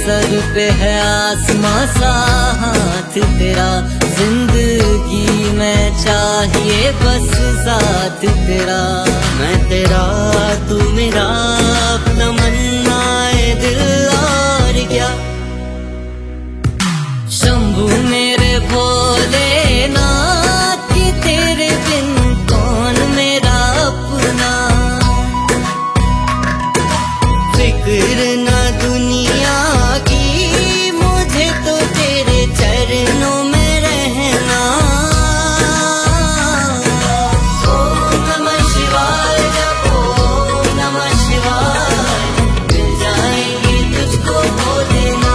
Sir पे है आसमां सा हाथ तेरा, जिंदगी में चाहिए बस साथ तेरा। मैं तेरा तू मेरा, तमन्नाए दिल और क्या। शंभू मेरे भोलेनाथ की तेरे बिन कौन मेरा अपना। फिक्र न दुनिया की मुझे तो तेरे चरणों में रहना। ओम नमः शिवाय जपो, ओम नमः शिवाय, मिल जाएंगे तुझको भोलेना।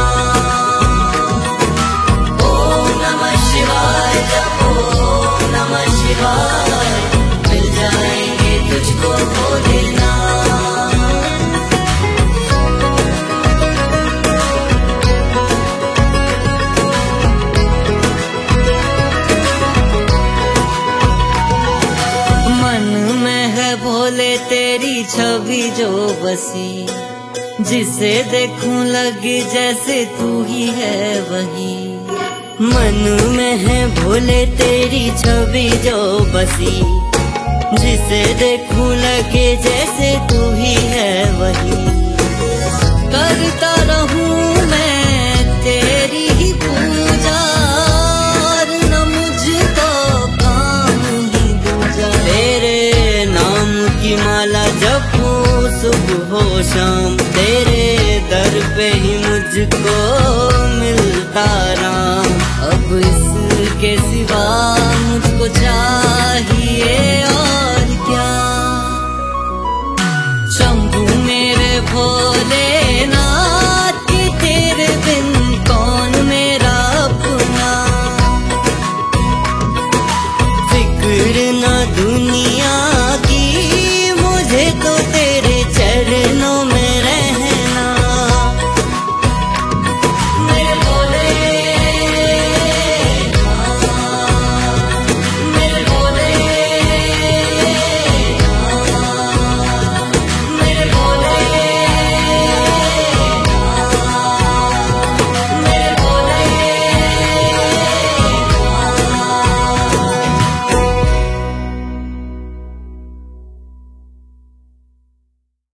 ओम नमः शिवाय जपो, ओम नमः शिवाय, मिल जाएंगे तुझको भोलेना। भोले तेरी छवि जो बसी, जिसे देखूं लगे जैसे तू ही है वही। मन में है भोले तेरी छवि जो बसी, जिसे देखूं लगे जैसे तू ही है वही। करता रहूं मैं तेरी ही पूजा, और न मुझको काम ही दूजा। तेरे नाम की माला जपूं सुबह हो शाम, तेरे दर पे ही मुझको